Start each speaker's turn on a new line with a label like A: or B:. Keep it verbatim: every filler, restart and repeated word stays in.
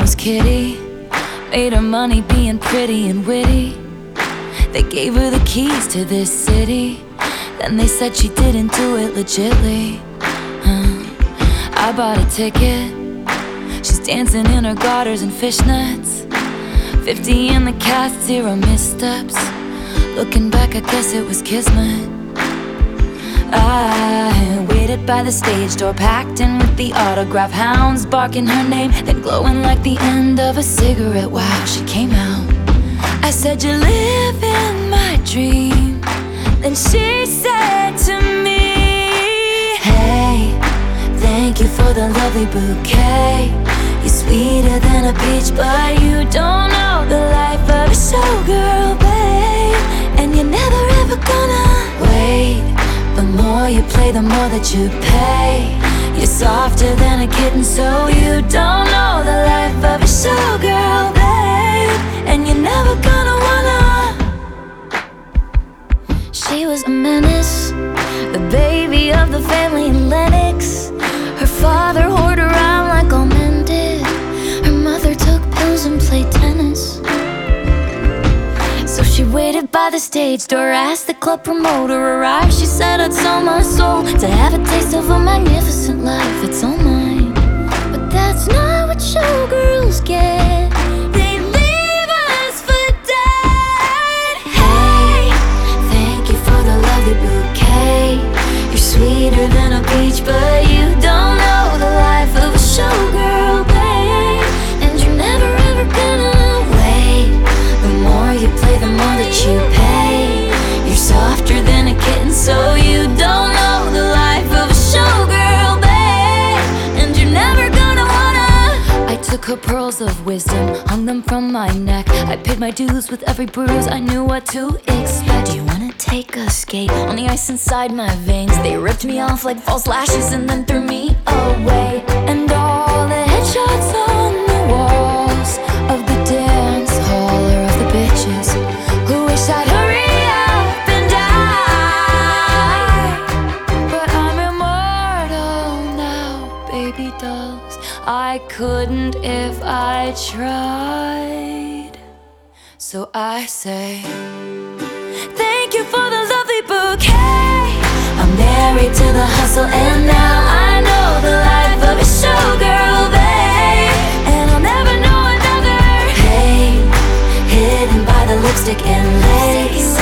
A: was Kitty. Made her money being pretty and witty. They gave her the keys to this city. Then they said she didn't do it legitly. uh, I bought a ticket. She's dancing in her garters and fishnets. Fifty in the cast, zero missteps. Looking back, I guess it was kismet. I waited by the stage door, packed in with the autograph hounds, barking her name, then glowing like the end of a cigarette. Wow, she came out. I said, "You're living my dream." Then she said to me, "Hey, thank you for the lovely bouquet. You're sweeter than a peach, but you don't know the life of a showgirl, babe. And you're never ever gonna wait. The more you play, the more that you pay. You're softer than a kitten, so you don't know the life of a showgirl, babe. And you're never gonna wanna." She was a menace, the baby of the family in Lennox. Her father whored around like all men did. Her mother took pills and played tennis. So she waited by the stage door, asked the club promoter arrive. She said, "I'd sell my soul to have a taste of a magnificent life. It's all mine." But that's not what showgirls get. They leave us for dead. Hey, thank you for the lovely bouquet. You're sweeter than a peach, but you don't know the life of a showgirl, babe. And you're never ever gonna wait. The more you play, the more that you pay. You're softer than a kitten, so you don't know the life of a showgirl, babe. And you're never gonna wanna. I took her pearls of wisdom, hung them from my neck. I paid my dues with every bruise, I knew what to expect. Do you wanna take a skate on the ice inside my veins? They ripped me off like false lashes and then threw me away. And all the headshots on the walls of the dance hall are of the bitches who wish I'd hurry up and die. But I'm immortal now, baby dolls. I couldn't if I tried. So I say, thank you for the lovely bouquet. I'm married to the hustle, and now I know the life of a showgirl, babe. And I'll never know another. Hey, hidden by the lipstick and lace.